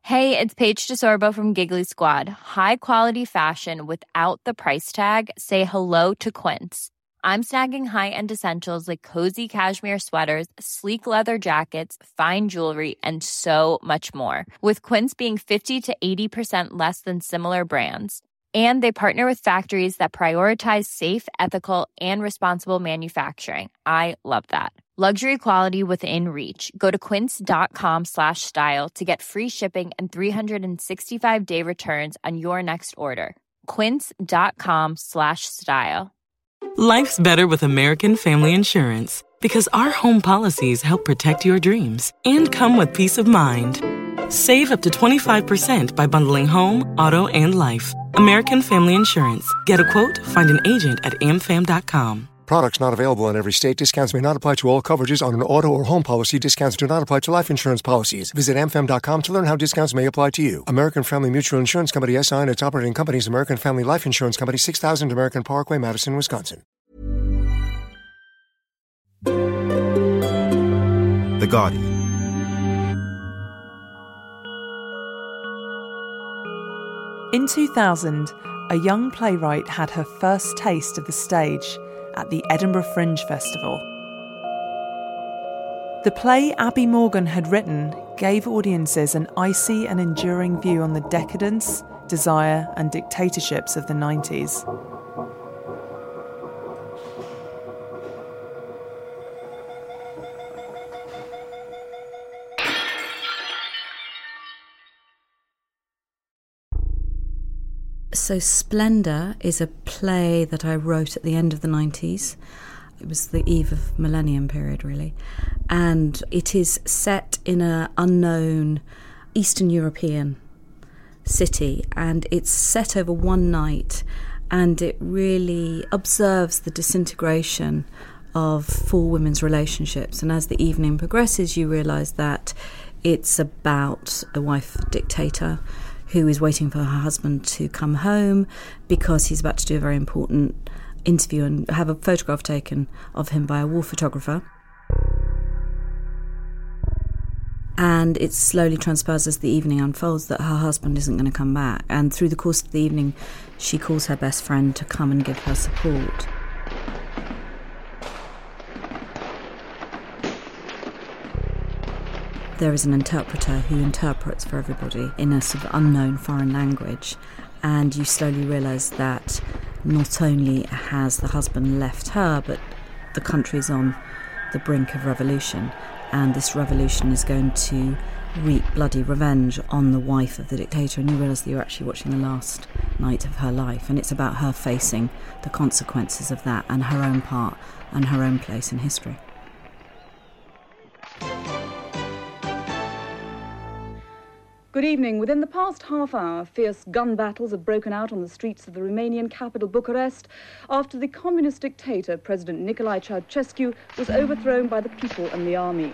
Hey, it's Paige DeSorbo from Giggly Squad. High quality fashion without the price tag. Say hello to Quince. I'm snagging high-end essentials like cozy cashmere sweaters, sleek leather jackets, fine jewelry, and so much more. With Quince being 50 to 80% less than similar brands. And they partner with factories that prioritize safe, ethical, and responsible manufacturing. I love that. Luxury quality within reach. Go to quince.com/style to get free shipping and 365-day returns on your next order. Quince.com/style. Life's better with American Family Insurance because our home policies help protect your dreams and come with peace of mind. Save up to 25% by bundling home, auto, and life. American Family Insurance. Get a quote, find an agent at amfam.com. Products not available in every state. Discounts may not apply to all coverages on an auto or home policy. Discounts do not apply to life insurance policies. Visit amfam.com to learn how discounts may apply to you. American Family Mutual Insurance Company, SI, and its operating companies, American Family Life Insurance Company, 6000 American Parkway, Madison, Wisconsin. The Guardian. In 2000, a young playwright had her first taste of the stage at the Edinburgh Fringe Festival. The play Abby Morgan had written gave audiences an icy and enduring view on the decadence, desire, and dictatorships of the 90s. So Splendour is a play that I wrote at the end of the 90s. It was the eve of millennium period, really. And it is set in an unknown Eastern European city. And it's set over one night. And it really observes the disintegration of four women's relationships. And as the evening progresses, you realise that it's about a wife dictator who is waiting for her husband to come home because he's about to do a very important interview and have a photograph taken of him by a war photographer. And it slowly transpires as the evening unfolds that her husband isn't going to come back. And through the course of the evening, she calls her best friend to come and give her support. There is an interpreter who interprets for everybody in a sort of unknown foreign language, and you slowly realise that not only has the husband left her, but the country's on the brink of revolution, and this revolution is going to wreak bloody revenge on the wife of the dictator, and you realise that you're actually watching the last night of her life, and it's about her facing the consequences of that and her own part and her own place in history. Good evening. Within the past half hour, fierce gun battles have broken out on the streets of the Romanian capital Bucharest after the communist dictator, President Nicolae Ceausescu, was overthrown by the people and the army.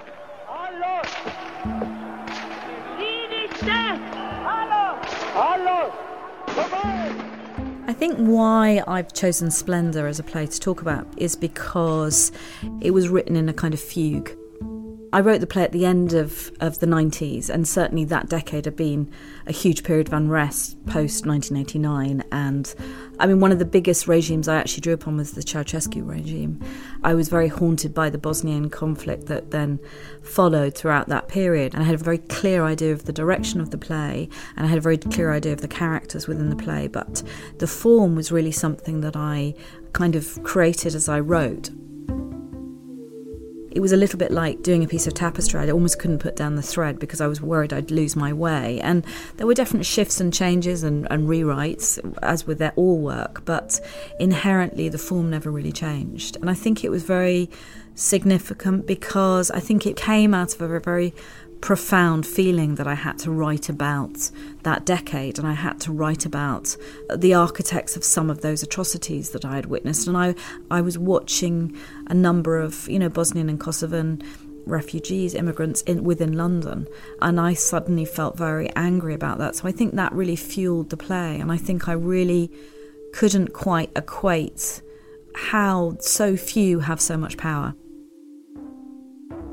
I think why I've chosen Splendour as a play to talk about is because it was written in a kind of fugue. I wrote the play at the end of the 90s, and certainly that decade had been a huge period of unrest post-1989. And I mean, one of the biggest regimes I actually drew upon was the Ceausescu regime. I was very haunted by the Bosnian conflict that then followed throughout that period. And I had a very clear idea of the direction of the play, and I had a very clear idea of the characters within the play. But the form was really something that I kind of created as I wrote. It was a little bit like doing a piece of tapestry. I almost couldn't put down the thread because I was worried I'd lose my way. And there were definite shifts and changes and rewrites, as with their all work, but inherently the form never really changed. And I think it was very significant because I think it came out of a very profound feeling that I had to write about that decade, and I had to write about the architects of some of those atrocities that I had witnessed. And I was watching a number of, Bosnian and Kosovan refugees, immigrants within London, and I suddenly felt very angry about that. So I think that really fueled the play, and I think I really couldn't quite equate how so few have so much power.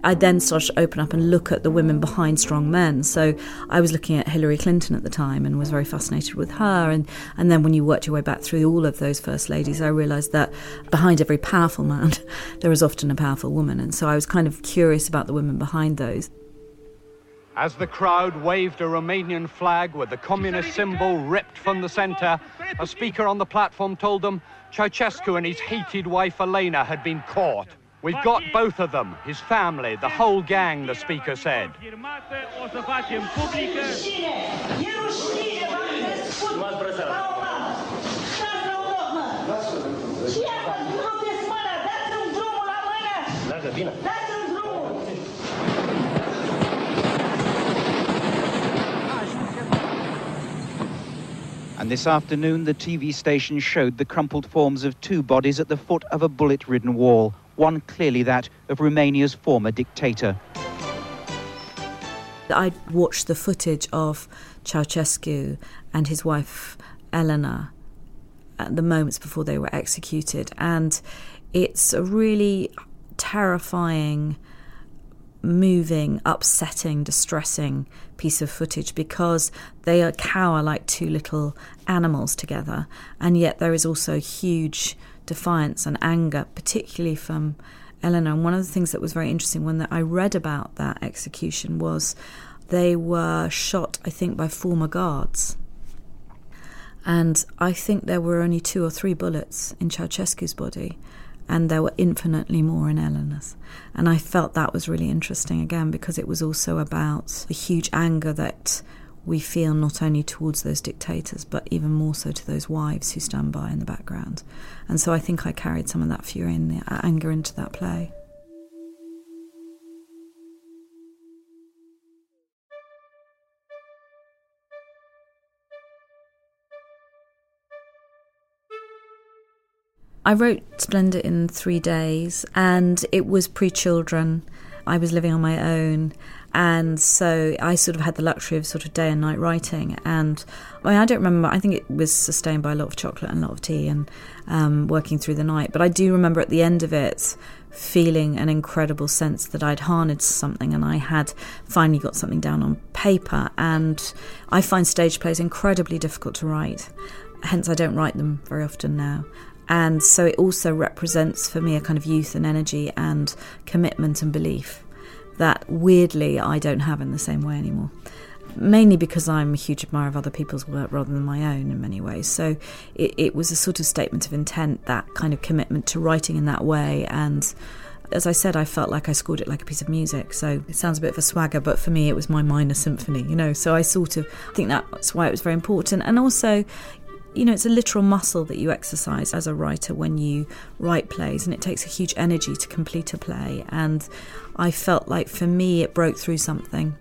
I then started to open up and look at the women behind strong men. So I was looking at Hillary Clinton at the time and was very fascinated with her. And then when you worked your way back through all of those first ladies, I realised that behind every powerful man, there is often a powerful woman. And so I was kind of curious about the women behind those. As the crowd waved a Romanian flag with the communist symbol ripped from the centre, a speaker on the platform told them Ceausescu and his hated wife Elena had been caught. We've got both of them, his family, the whole gang, the speaker said. And this afternoon, the TV station showed the crumpled forms of two bodies at the foot of a bullet-ridden wall, one clearly that of Romania's former dictator. I watched the footage of Ceausescu and his wife Elena at the moments before they were executed, and it's a really terrifying, moving, upsetting, distressing piece of footage because they cower like two little animals together, and yet there is also huge defiance and anger, particularly from Elena. And one of the things that was very interesting when I read about that execution was they were shot, I think, by former guards. And I think there were only 2 or 3 bullets in Ceausescu's body, and there were infinitely more in Elena's. And I felt that was really interesting, again, because it was also about the huge anger that we feel not only towards those dictators, but even more so to those wives who stand by in the background. And so I think I carried some of that fury and the anger into that play. I wrote Splendor in 3 days, and it was pre-children. I was living on my own, and so I sort of had the luxury of sort of day and night writing. And I don't remember, I think it was sustained by a lot of chocolate and a lot of tea and working through the night. But I do remember at the end of it feeling an incredible sense that I'd harnessed something and I had finally got something down on paper. And I find stage plays incredibly difficult to write, hence I don't write them very often now. And so it also represents for me a kind of youth and energy and commitment and belief that weirdly I don't have in the same way anymore. Mainly because I'm a huge admirer of other people's work rather than my own in many ways. So it was a sort of statement of intent, that kind of commitment to writing in that way. And as I said, I felt like I scored it like a piece of music. So it sounds a bit of a swagger, but for me it was my minor symphony, you know. So I sort of think that's why it was very important. And also, you know, it's a literal muscle that you exercise as a writer when you write plays, and it takes a huge energy to complete a play. And I felt like for me it broke through something.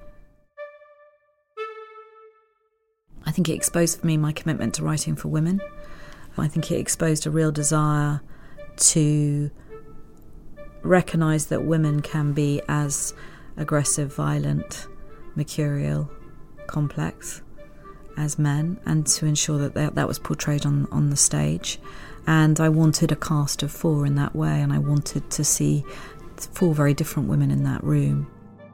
I think it exposed for me my commitment to writing for women. I think it exposed a real desire to recognise that women can be as aggressive, violent, mercurial, complex as men, and to ensure that that was portrayed on the stage. And I wanted a cast of 4 in that way, and I wanted to see 4 very different women in that room.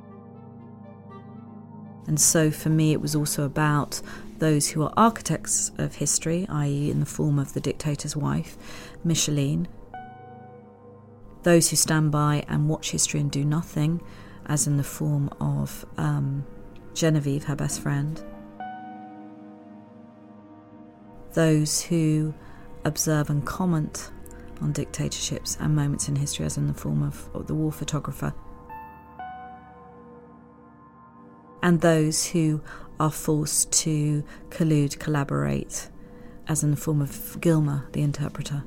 And so for me it was also about those who are architects of history, i.e. in the form of the dictator's wife, Micheline. Those who stand by and watch history and do nothing, as in the form of Genevieve, her best friend. Those who observe and comment on dictatorships and moments in history, as in the form of the war photographer. And those who are forced to collude, collaborate, as in the form of Gilmer, the interpreter.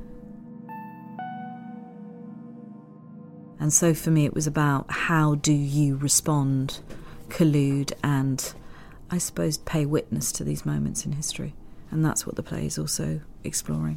And so for me it was about how do you respond, collude, and I suppose pay witness to these moments in history. And that's what the play is also exploring.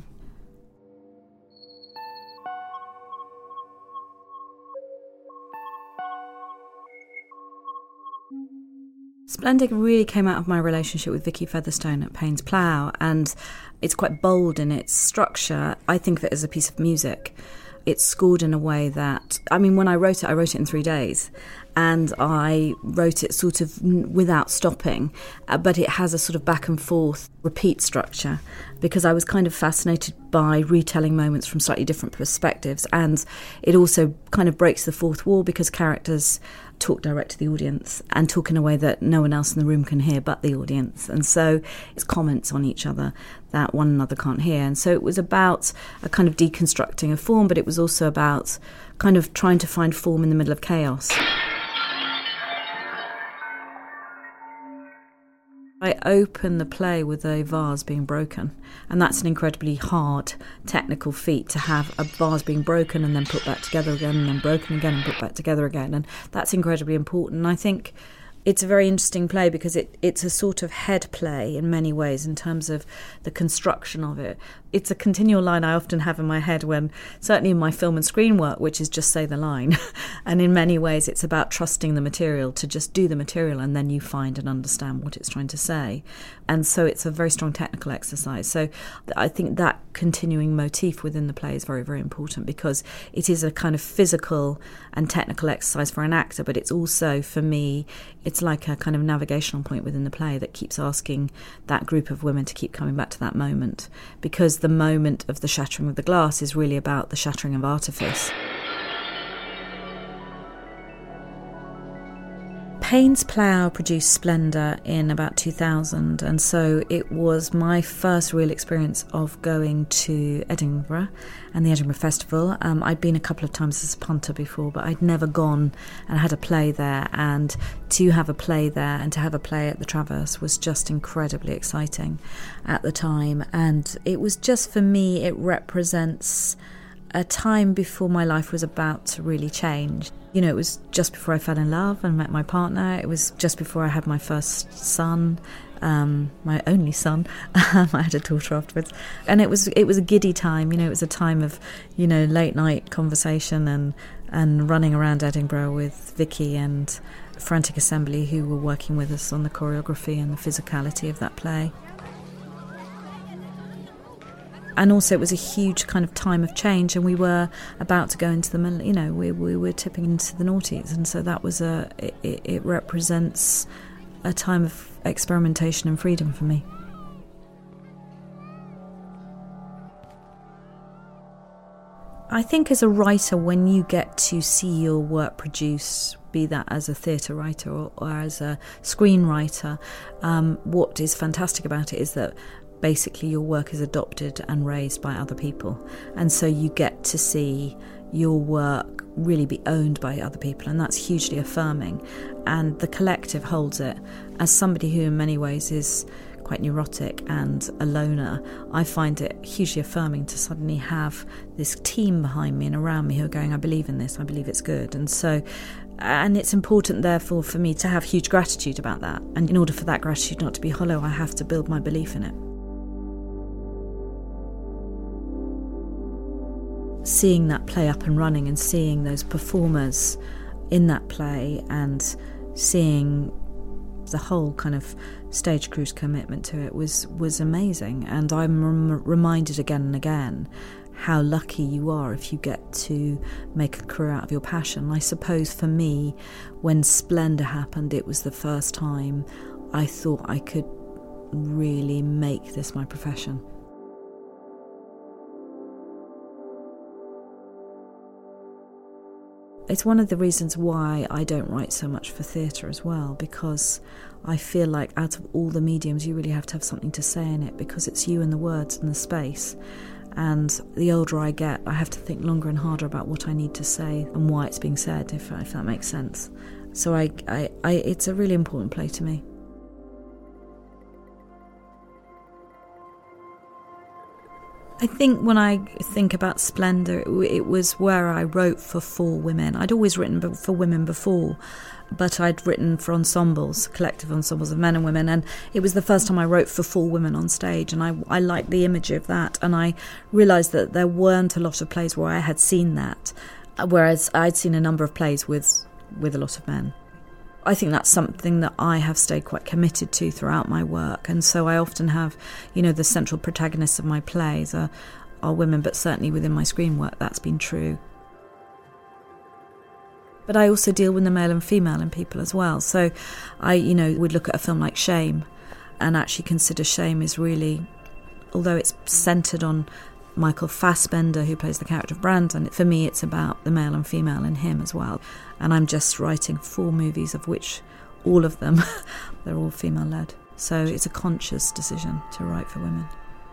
Splendid really came out of my relationship with Vicky Featherstone at Payne's Plough, and it's quite bold in its structure. I think of it as a piece of music. it's scored in a way that, I mean, when I wrote it in 3 days. And I wrote it sort of without stopping, but it has a sort of back and forth repeat structure, because I was kind of fascinated by retelling moments from slightly different perspectives. And it also kind of breaks the fourth wall, because characters talk direct to the audience and talk in a way that no one else in the room can hear but the audience. And so it's comments on each other that one another can't hear. And so it was about a kind of deconstructing a form, but it was also about kind of trying to find form in the middle of chaos. I open the play with a vase being broken, and that's an incredibly hard technical feat, to have a vase being broken and then put back together again, and then broken again and put back together again, and that's incredibly important. And I think it's a very interesting play because it's a sort of head play in many ways in terms of the construction of it. It's a continual line I often have in my head when, certainly in my film and screen work, which is just say the line. And in many ways it's about trusting the material, to just do the material, and then you find and understand what it's trying to say. And so it's a very strong technical exercise. So I think that continuing motif within the play is very, very important, because it is a kind of physical and technical exercise for an actor, but it's also, for me, it's like a kind of navigational point within the play that keeps asking that group of women to keep coming back to that moment, because the moment of the shattering of the glass is really about the shattering of artifice. Payne's Plough produced Splendour in about 2000, and so it was my first real experience of going to Edinburgh and the Edinburgh Festival. I'd been a couple of times as a punter before, but I'd never gone and had a play there, and to have a play there and to have a play at the Traverse was just incredibly exciting at the time. And it was just, for me, it represents a time before my life was about to really change. You know, it was just before I fell in love and met my partner. It was just before I had my first son, my only son. I had a daughter afterwards. And it was a giddy time. You know, it was a time of, you know, late night conversation and running around Edinburgh with Vicky and Frantic Assembly, who were working with us on the choreography and the physicality of that play. And also it was a huge kind of time of change, and we were about to go into the, you know, we were tipping into the noughties, and so that was it represents a time of experimentation and freedom for me. I think as a writer, when you get to see your work produced, be that as a theatre writer or as a screenwriter, what is fantastic about it is that basically your work is adopted and raised by other people, and so you get to see your work really be owned by other people, and that's hugely affirming. And the collective holds it. As somebody who in many ways is quite neurotic and a loner, I find it hugely affirming to suddenly have this team behind me and around me who are going, I believe in this, I believe it's good. And it's important, therefore, for me to have huge gratitude about that. And in order for that gratitude not to be hollow, I have to build my belief in it. Seeing that play up and running and seeing those performers in that play and seeing the whole kind of stage crew's commitment to it was amazing. And I'm reminded again and again how lucky you are if you get to make a career out of your passion. I suppose for me, when Splendour happened, it was the first time I thought I could really make this my profession. It's one of the reasons why I don't write so much for theatre as well, because I feel like out of all the mediums you really have to have something to say in it, because it's you and the words and the space. And the older I get, I have to think longer and harder about what I need to say and why it's being said, if that makes sense. So it's a really important play to me. I think when I think about Splendour, it was where I wrote for 4 women. I'd always written for women before, but I'd written for ensembles, collective ensembles of men and women, and it was the first time I wrote for 4 women on stage, and I liked the imagery of that, and I realised that there weren't a lot of plays where I had seen that, whereas I'd seen a number of plays with a lot of men. I think that's something that I have stayed quite committed to throughout my work, and so I often have, you know, the central protagonists of my plays are are women, but certainly within my screen work that's been true. But I also deal with the male and female in people as well. So I, would look at a film like Shame and actually consider Shame is really, although it's centred on Michael Fassbender, who plays the character of Brandon, for me it's about the male and female in him as well. And I'm just writing 4 movies, of which all of them, they're all female-led. So it's a conscious decision to write for women.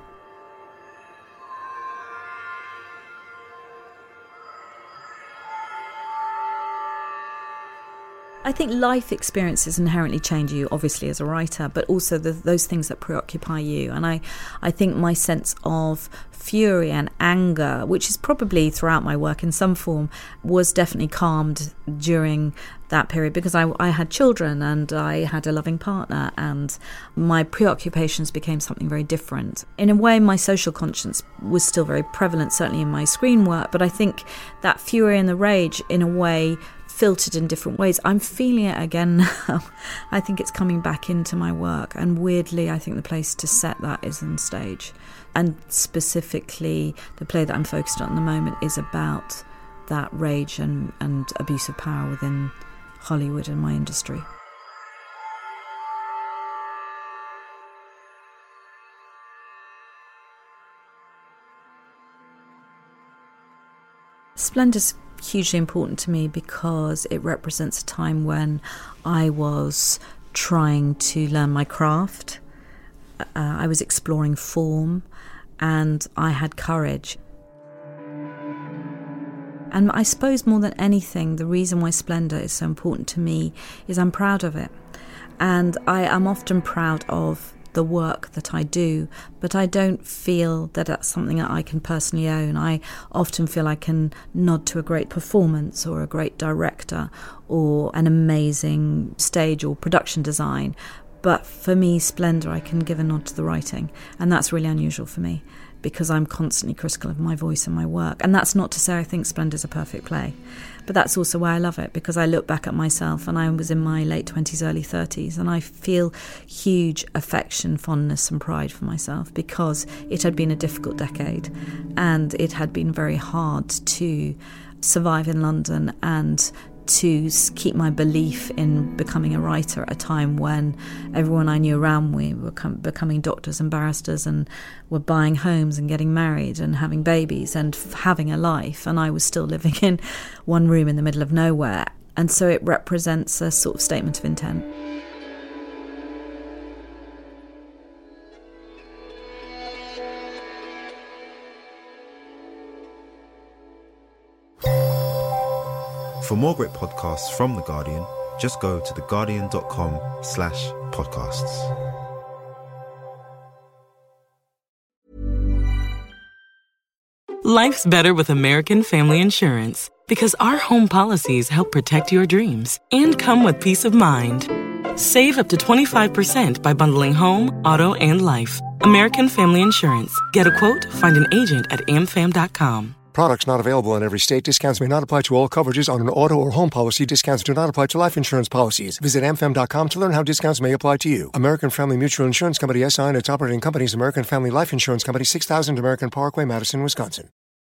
I think life experiences inherently change you, obviously, as a writer, but also those things that preoccupy you. And I think my sense of fury and anger, which is probably throughout my work in some form, was definitely calmed during that period because I had children and I had a loving partner, and my preoccupations became something very different. In a way, my social conscience was still very prevalent, certainly in my screen work, but I think that fury and the rage, in a way, filtered in different ways. I'm feeling it again now. I think it's coming back into my work, and weirdly I think the place to set that is on stage. And specifically the play that I'm focused on at the moment is about that rage and abuse of power within Hollywood and my industry. Splendor's hugely important to me because it represents a time when I was trying to learn my craft. I was exploring form and I had courage. And I suppose more than anything, the reason why Splendor is so important to me is I'm proud of it. And I am often proud of the work that I do, but I don't feel that that's something that I can personally own. I often feel I can nod to a great performance or a great director or an amazing stage or production design. But for me, Splendor, I can give a nod to the writing. And that's really unusual for me because I'm constantly critical of my voice and my work. And that's not to say I think Splendor's a perfect play. But that's also why I love it, because I look back at myself and I was in my late 20s, early 30s, and I feel huge affection, fondness and pride for myself because it had been a difficult decade and it had been very hard to survive in London and to keep my belief in becoming a writer at a time when everyone I knew around me were becoming doctors and barristers and were buying homes and getting married and having babies and having a life, and I was still living in one room in the middle of nowhere. And so it represents a sort of statement of intent. For more great podcasts from The Guardian, just go to theguardian.com/podcasts. Life's better with American Family Insurance because our home policies help protect your dreams and come with peace of mind. Save up to 25% by bundling home, auto, and life. American Family Insurance. Get a quote, find an agent at amfam.com. Products not available in every state. Discounts may not apply to all coverages on an auto or home policy. Discounts do not apply to life insurance policies. Visit amfam.com to learn how discounts may apply to you. American Family Mutual Insurance Company, SI, and its operating companies, American Family Life Insurance Company, 6000 American Parkway, Madison, Wisconsin.